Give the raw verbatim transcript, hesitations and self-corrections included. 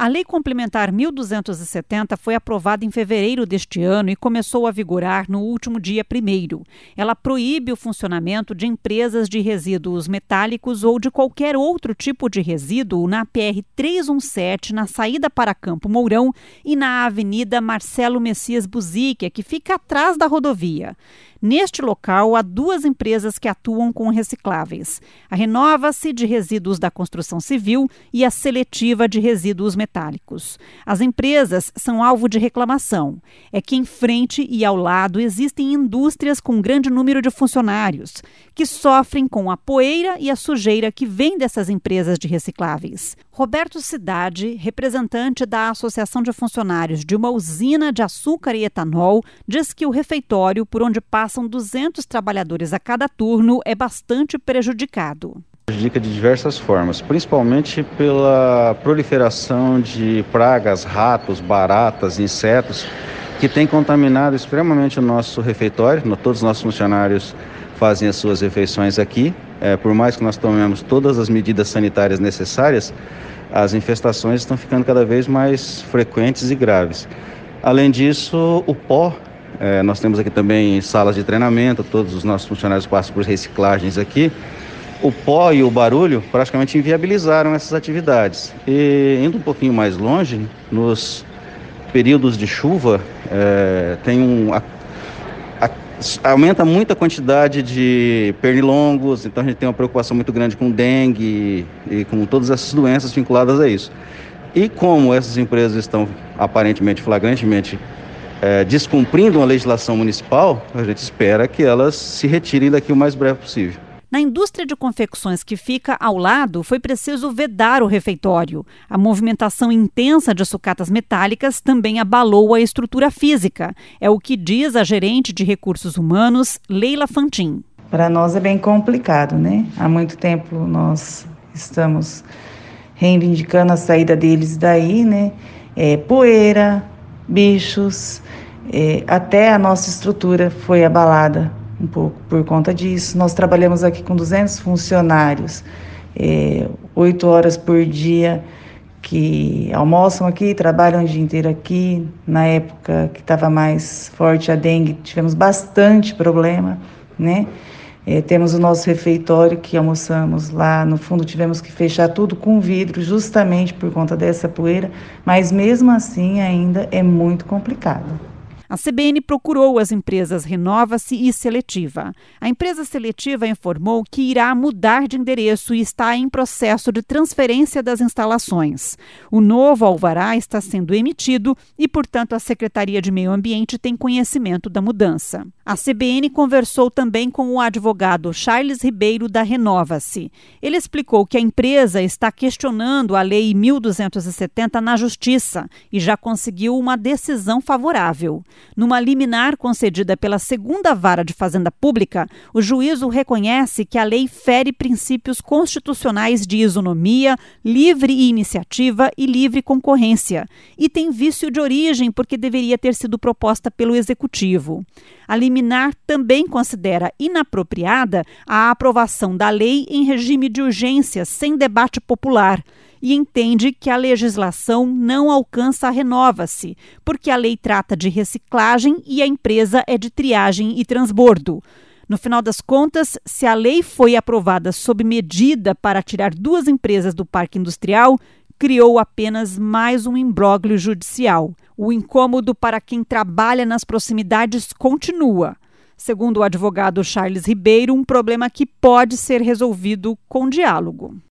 A Lei Complementar mil duzentos e setenta foi aprovada em fevereiro deste ano e começou a vigorar no último dia primeiro. Ela proíbe o funcionamento de empresas de resíduos metálicos ou de qualquer outro tipo de resíduo na P R trezentos e dezessete, na saída para Campo Mourão e na Avenida Marcelo Messias Buzique, que fica atrás da rodovia. Neste local, há duas empresas que atuam com recicláveis: a Renova-se, de resíduos da construção civil, e a Seletiva, de resíduos metálicos. As empresas são alvo de reclamação. É que em frente e ao lado existem indústrias com grande número de funcionários, que sofrem com a poeira e a sujeira que vem dessas empresas de recicláveis. Roberto Cidade, representante da Associação de Funcionários de uma usina de açúcar e etanol, diz que o refeitório, por onde passam duzentos trabalhadores a cada turno, é bastante prejudicado. Prejudica de diversas formas, principalmente pela proliferação de pragas, ratos, baratas, insetos, que tem contaminado extremamente o nosso refeitório. Todos os nossos funcionários fazem as suas refeições aqui. É, por mais que nós tomemos todas as medidas sanitárias necessárias, as infestações estão ficando cada vez mais frequentes e graves. Além disso, o pó, é, nós temos aqui também salas de treinamento, todos os nossos funcionários passam por reciclagens aqui. O pó e o barulho praticamente inviabilizaram essas atividades. E indo um pouquinho mais longe, nos períodos de chuva, é, tem um... A, a, aumenta muito a quantidade de pernilongos, então a gente tem uma preocupação muito grande com dengue e, e com todas essas doenças vinculadas a isso. E como essas empresas estão aparentemente, flagrantemente, é, descumprindo uma legislação municipal, a gente espera que elas se retirem daqui o mais breve possível. Na indústria de confecções que fica ao lado, foi preciso vedar o refeitório. A movimentação intensa de sucatas metálicas também abalou a estrutura física. É o que diz a gerente de recursos humanos, Leila Fantin. Para nós é bem complicado, né? Há muito tempo nós estamos reivindicando a saída deles daí, né? É, poeira, bichos, é, até a nossa estrutura foi abalada um pouco por conta disso. Nós trabalhamos aqui com duzentos funcionários, é, oito horas por dia, que almoçam aqui, trabalham o dia inteiro aqui. Na época que estava mais forte a dengue, tivemos bastante problema, né? É, temos o nosso refeitório que almoçamos lá, no fundo tivemos que fechar tudo com vidro, justamente por conta dessa poeira, mas mesmo assim ainda é muito complicado. A C B N procurou as empresas Renova-se e Seletiva. A empresa Seletiva informou que irá mudar de endereço e está em processo de transferência das instalações. O novo alvará está sendo emitido e, portanto, a Secretaria de Meio Ambiente tem conhecimento da mudança. A C B N conversou também com o advogado Charles Ribeiro, da Renova-se. Ele explicou que a empresa está questionando a Lei mil duzentos e setenta na Justiça e já conseguiu uma decisão favorável. Numa liminar concedida pela segunda Vara de Fazenda Pública, o juízo reconhece que a lei fere princípios constitucionais de isonomia, livre iniciativa e livre concorrência, e tem vício de origem porque deveria ter sido proposta pelo Executivo. A liminar também considera inapropriada a aprovação da lei em regime de urgência, sem debate popular, e entende que a legislação não alcança a Renova-se, porque a lei trata de reciclagem e a empresa é de triagem e transbordo. No final das contas, se a lei foi aprovada sob medida para tirar duas empresas do parque industrial, criou apenas mais um imbróglio judicial. O incômodo para quem trabalha nas proximidades continua. Segundo o advogado Charles Ribeiro, um problema que pode ser resolvido com diálogo.